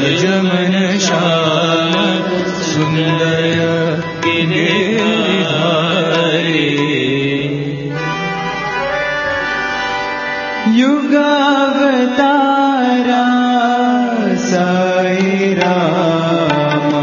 सजमन श्याम सुंदर गिरिधारी युगावतारा साई रामा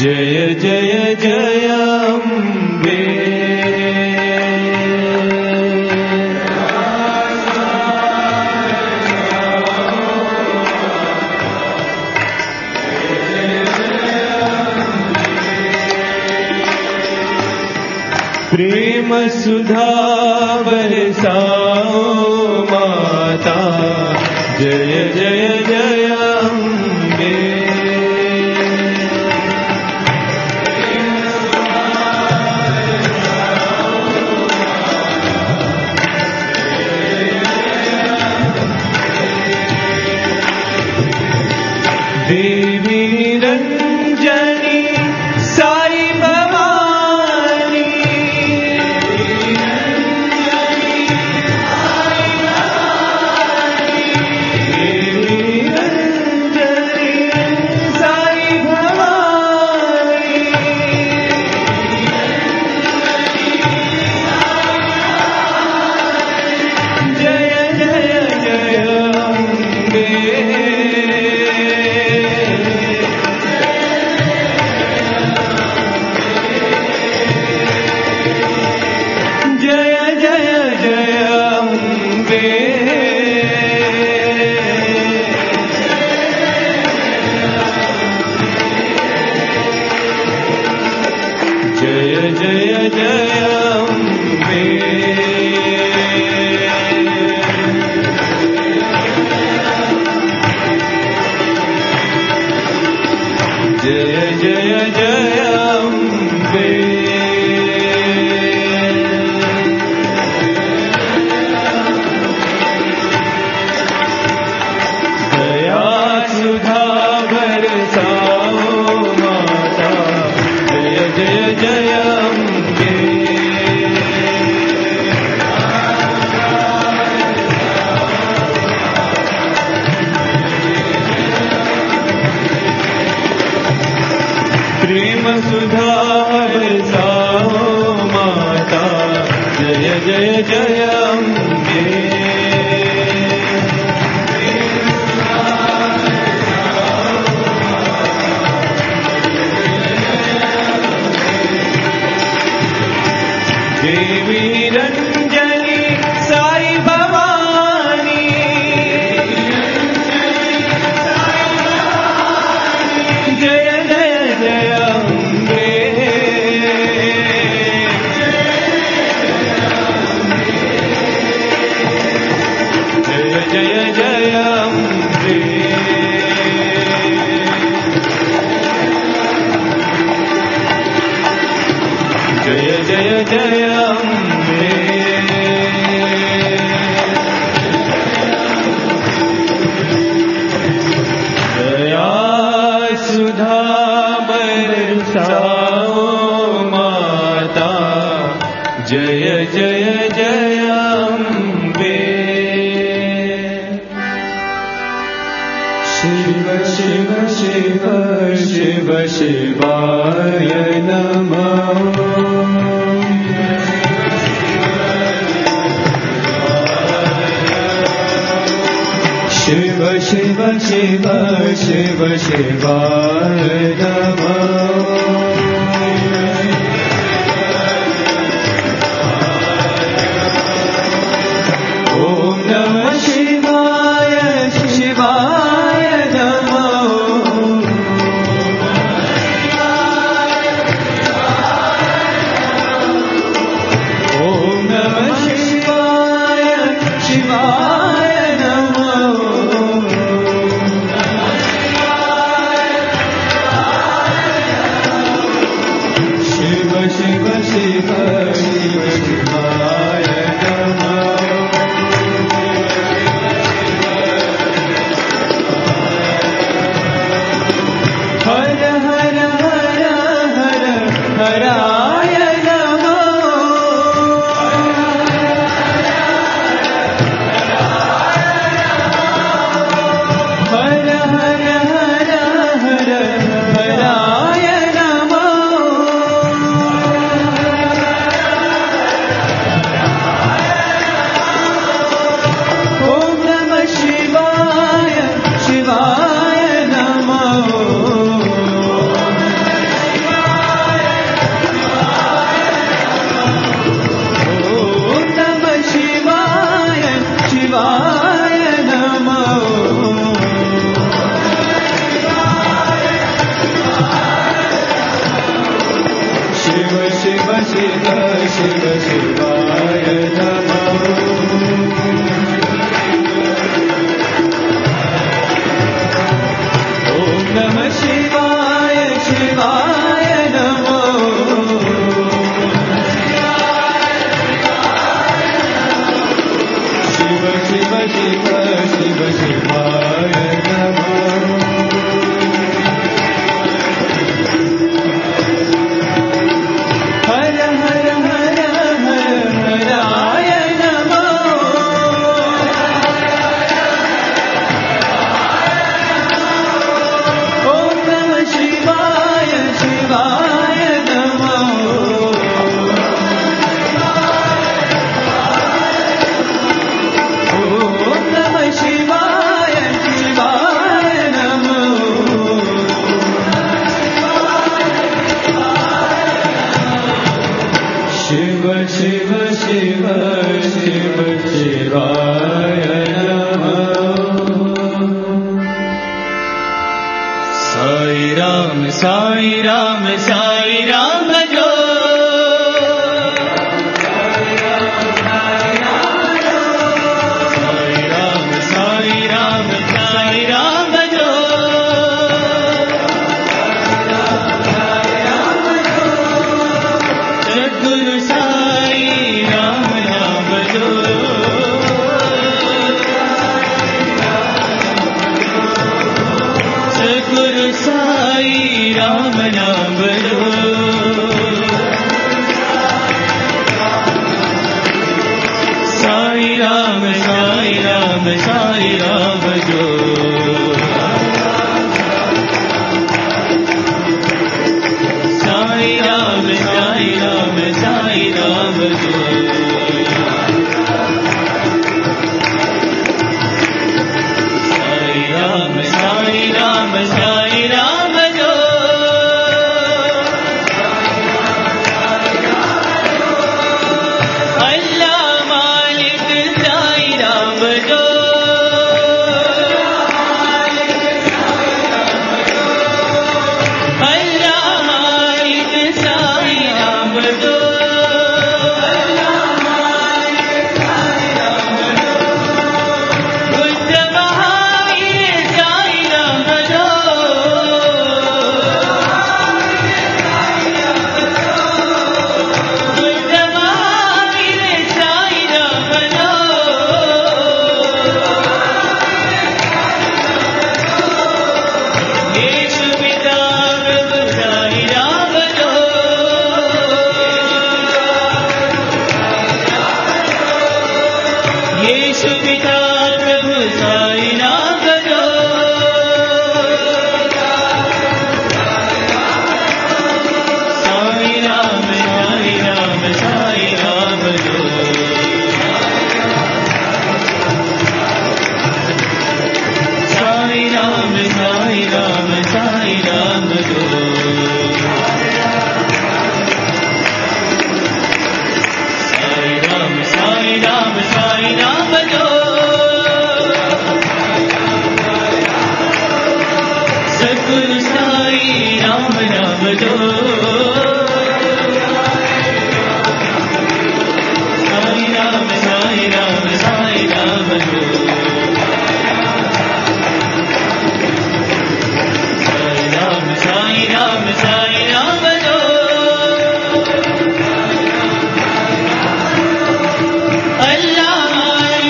जय जय जय अम्बे प्रेम सुधा बरसाओ माता जय जय जय अम्बे देवी रंजनी साई भवानी देवी रंजनी साई भवानी जय जय जय अम्बे प्रेम सुधा बरसाओ माता जय जय जय अम्बे देवी रंजनी साई भवानी जय जय जय अम्बे जय जय जय अम्बे जय जय जय अम्बे दया सुधा बरसाओ माता जय जय जय अम्बे शिव शिव शिव शिव शिवाय नमः शिव शिव शिव शिव शिवाय नमः ॐ नमः शिवाय शिवाय नमः ॐ नमः शिवाय शिवाय नमः शिव शिवाय नमः ओम नमः शिवाय शिवाय नमः शिव शिव शिव शिव शिवाय नमः हर हर हर हर हराय नमः ओम नमः शिवाय शिवाय नमः ओम नमः शिवाय शिवाय नमः शिव शिव शिव शिव शिवाय नमः साई राम साई राम साई राम जो साई राम साई राम साई राम जो सद्गुरु साई राम नाम जो सद्गुरु साई राम नाम जो साई राम साई राम साई राम जो साई राम साई राम साई राम जो साई राम साई राम साई राम जो अल्लाह मालिक साई राम जो अल्लाह मालिक साई राम जो बुद्ध महावीर साई राम जो बुद्ध महावीर साई राम जो येशु पिता प्रभु साई राम जो येशु पिता प्रभु साई राम जो साई राम साई राम साई राम जो साई राम साई राम साई राम जो साई राम साई राम साई राम जो सद्गुरु साई राम नाम जो साई राम साई राम साई राम जो साई राम साई राम साई राम जो अल्लाह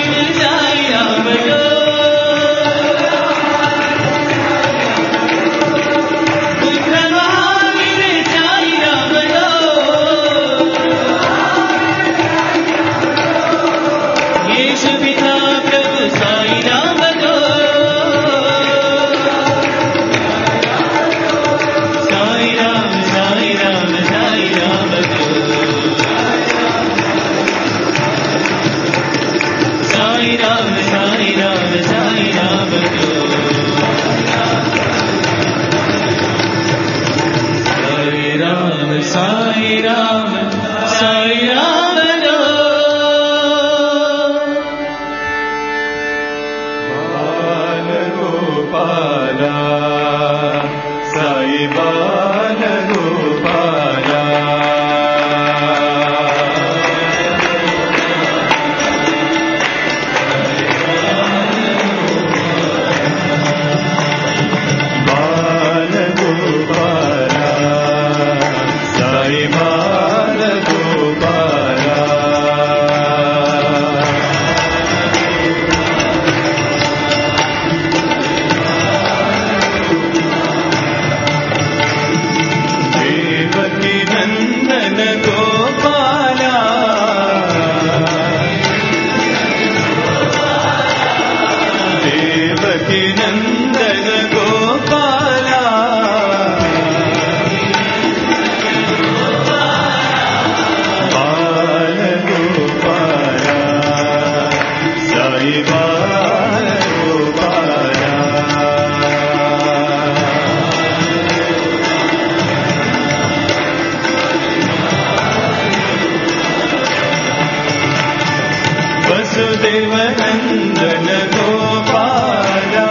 वसुदेवनन्दन गोपाला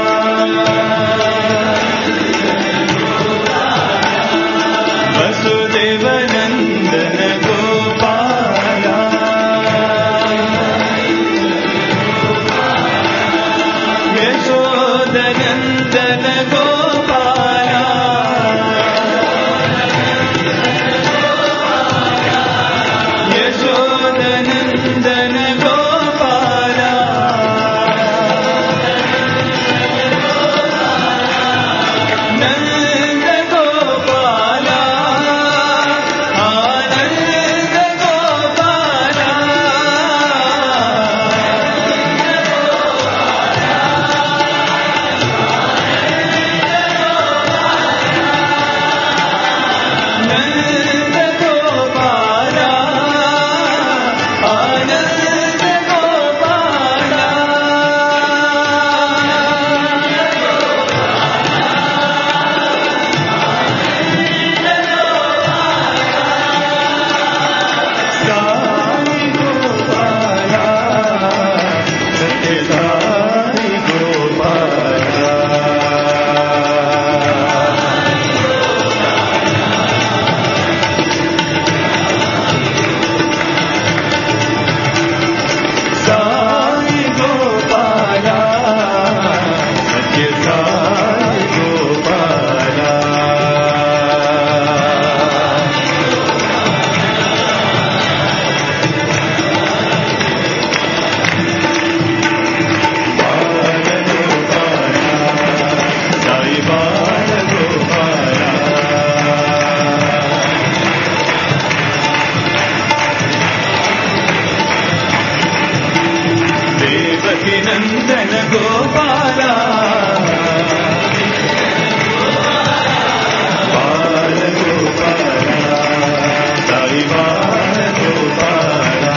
वसुदेवनन्दन गोपाला यशोदनन्दन गोपाला यशोदनन्दन गोपाला नन्द गोपाला आनन्द गोपाला नन्द गोपाला आनन्द गोपाला साई गोपाला सत्य साई गोपाला साई गोपाला सत्य साई गोपाला बाल गोपाला साई बाल गोपाला देवकी नंदन गोपाला बाल गोपाला साई बाल गोपाला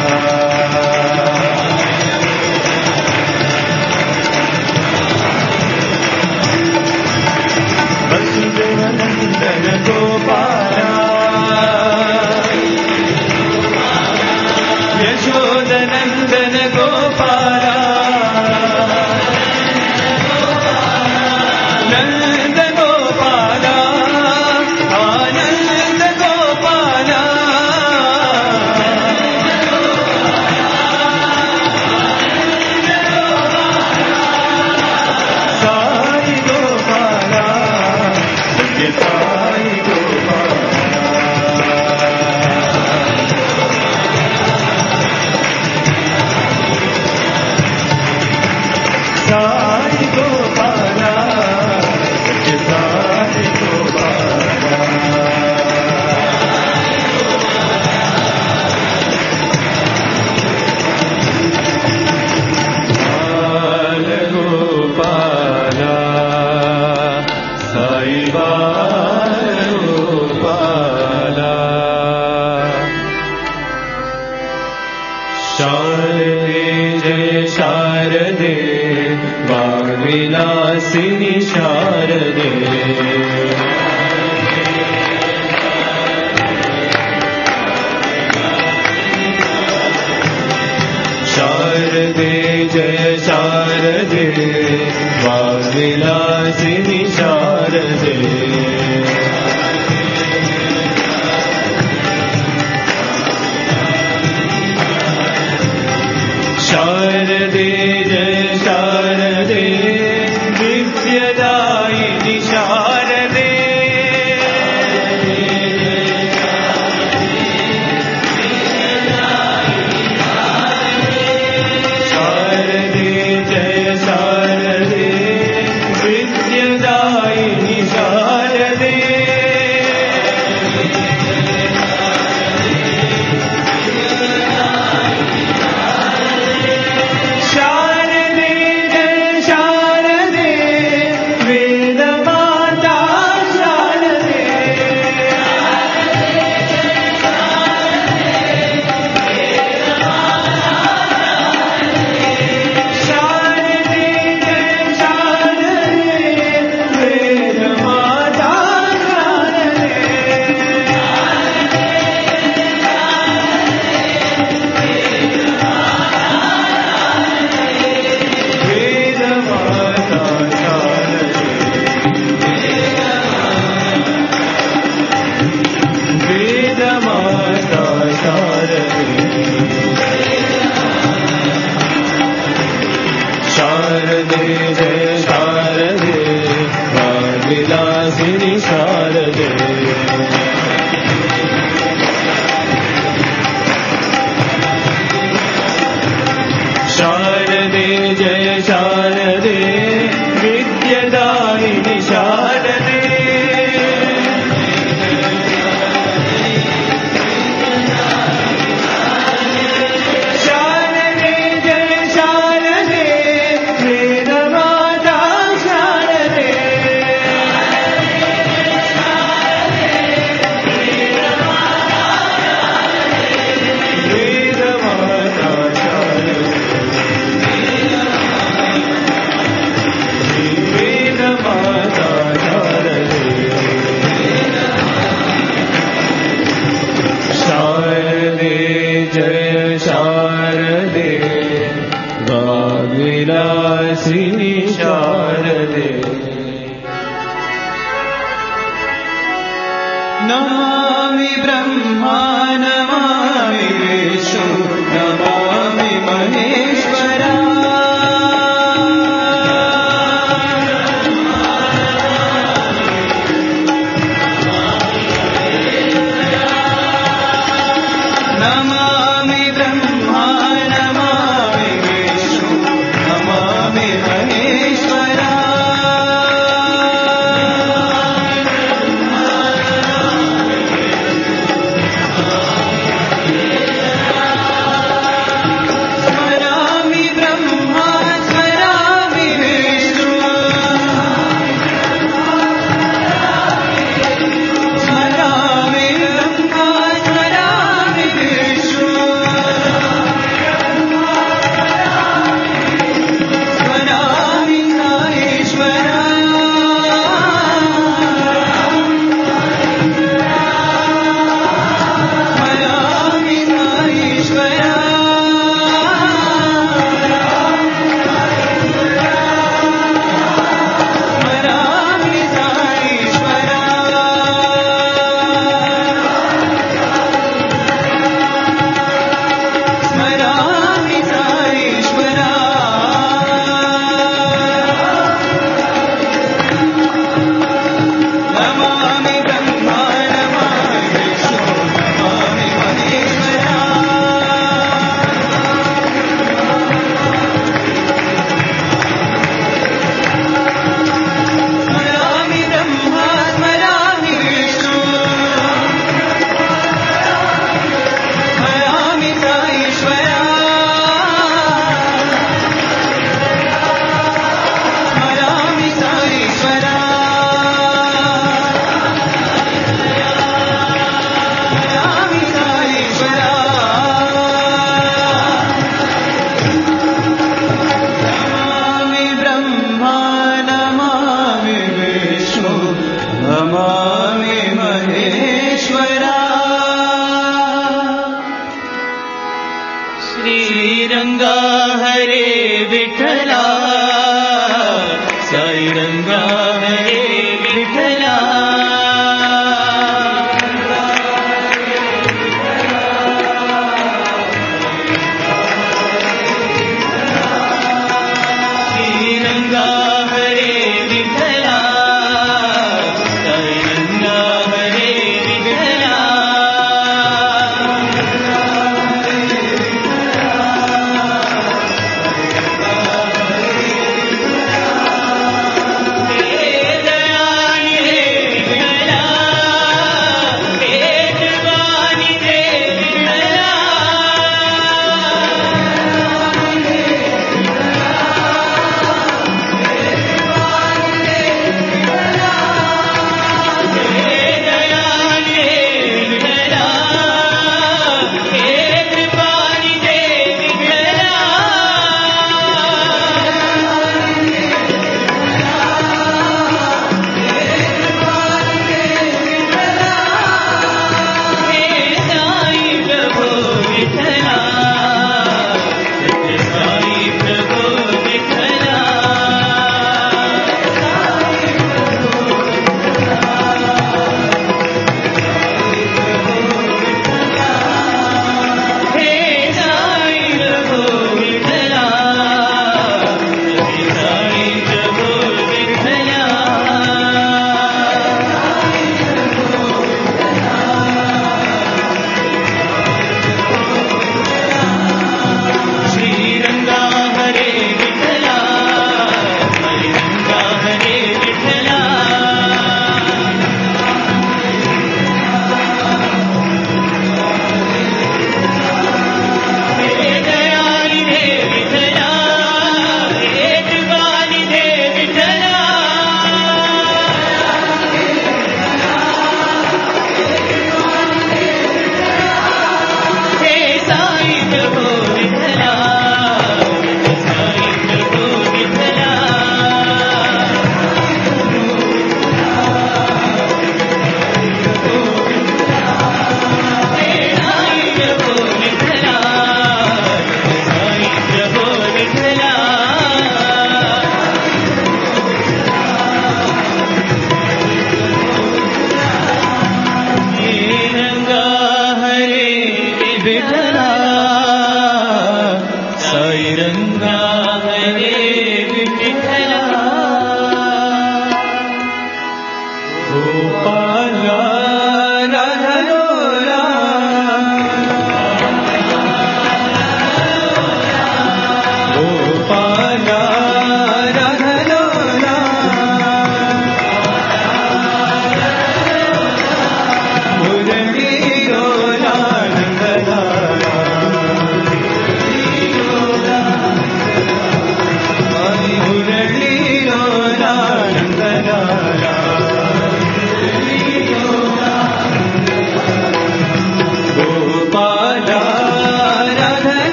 वसुदेवनन्दन गोपाला यशोदनन्दन गोपाला नन्द गोपाला आनन्द गोपाला साई गोपाला सत्य साई गोपाला साई गोपाला सत्य साई गोपाला बाल गोपाला साई बाल गोपाला शारदे जय शारदे वाग्विलासिनि शारदे शारदे जय शारदे वाग्विलासिनि शारदे शारदे जय शारदे विद्यदायिनि शारदे शारदे जय शारदे विद्यदायिनि शारदे शारदे जय शारदे शारदे जय शारदे वाग्विलासिनि शारदे शारदे जय शारदे विद्यादायिनि शारदे वाग्विलासिनि शारदे नमामि ब्रह्मा नमामि विष्णु नमामि महेश्वरा नमामि ब्रह्मा नमामि विष्णु नमामि महेश्वरा स्मरामि ब्रह्मा स्मरामि विष्णु स्मरामि ब्रह्मा स्मरामि विष्णु स्मरामि साईश्वरा स्मरामि साईश्वरा स्मरामि साईश्वरा स्मरामि साईश्वरा नमामि ब्रह्मा नमामि विष्णु नमामि महेश्वरा स्मरामि ब्रह्मा स्मरामि विष्णु स्मरामि साईश्वरा स्मरामि साईश्वरा स्मरामि साईश्वरा नमामि ब्रह्मा नमामि विष्णु नमामि महेश्वरा श्रीरंगा हरे विठला साई रंगा हरे विठला श्रीरंगा हरे विठला साई रंगा हरे विठला वेद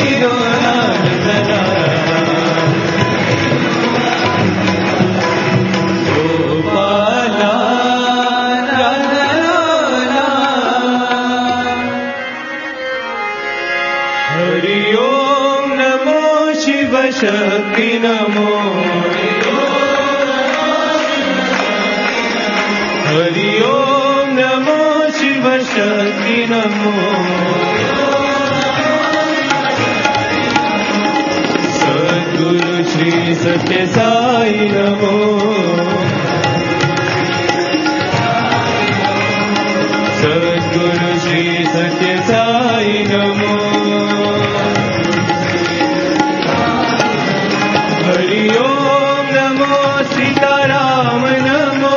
शक्ति नमो हरि ओम नमो शिव शक्ति नमो सद्गुरु श्री सत्य साई नमो सद्गुरु श्री सत्य साई नमो हरि ओम नमो सीताराम नमो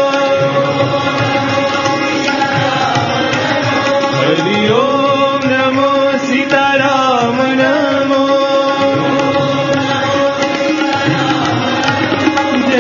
हरि ओम नमो सीताराम नमो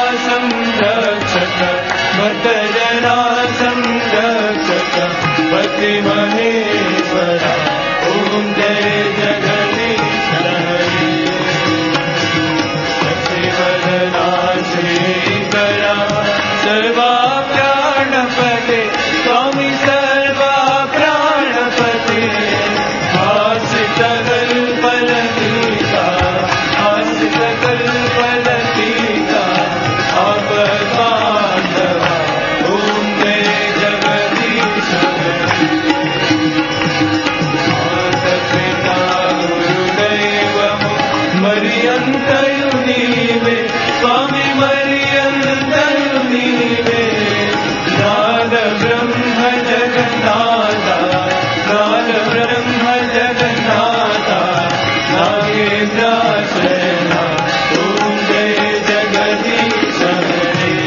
संरक्षक भक्तजना संरक्षक भक्ति महेश्वरा ओम जय जगदीश हरि शशिवदना श्रीकरा सर्वा प्राणपते स्वामी सर्वा प्राणपते आश्रित कल्पलतीका आश्रित कल्पलतीका आपद्बान्धवा ओम जय जगदीश माता-पिता गुरुदैवमु मरियन्तयु नीवे स्वामी मरियन्तयु नीवे नाद ब्रह्म जगन्नाथा नाद ब्रह्म जगन्नाथा नागेन्द्राशयना ओम जय जगदीश हरे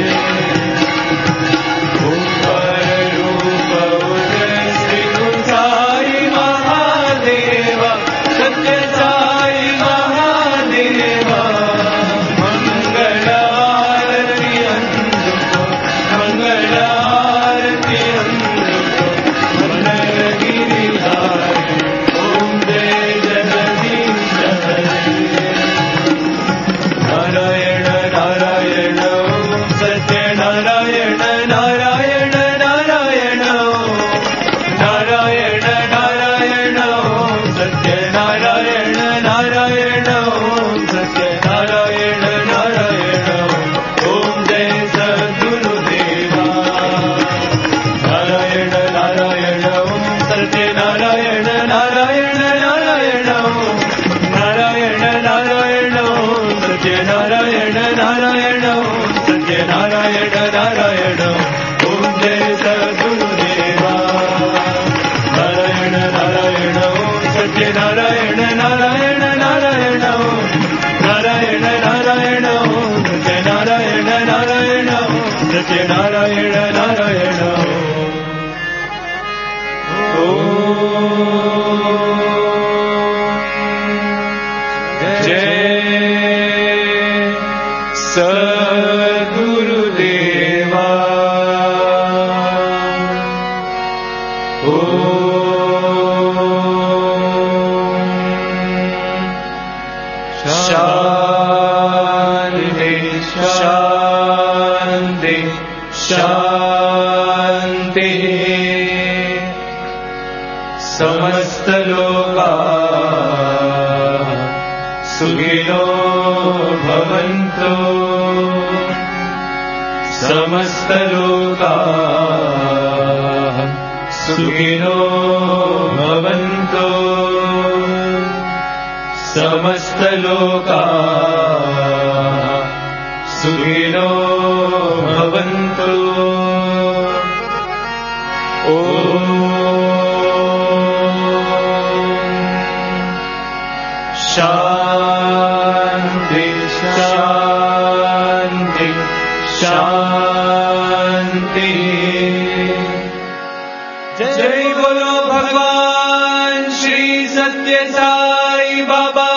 ओंकार रूप उदय श्री गुरु साई महादेवा सत्य साई महादेवा मंगलारती अंधुको मंगलारती अंधुको मनगिरिधारी ओम जय जगदीश हरे नारायण नारायण ओम सत्य नारायण नारायण नारायण नारायण नारायण ओम सत्य नारायण नारायण ओम सत्य नारायण नारायण ओम जय सद्गुरुदेवा नारायण नारायण ओम सत्य नारायण नारायण नारायण नारायण नारायण ओम सत्य नारायण नारायण सत्य नारायण नारायण ओम जय सद्गुरुदेवा नारायण नारायण ओम सत्य नारायण नारायण नारायण नारायण नारायण ओम सत्य नारायण नारायण सत्य नारायण नारायण जय सद्गुरुदेवा शान्ति शान्ति शान्ति समस्तलोकाः सुखिनो भवन्तु समस्तलोकाः सुखिनो भवन्तु समस्तलोकाः सुखिनो भवन्तु शान्ति शान्ति शान्ति जय बोलो भगवान श्री सत्य साई बाबा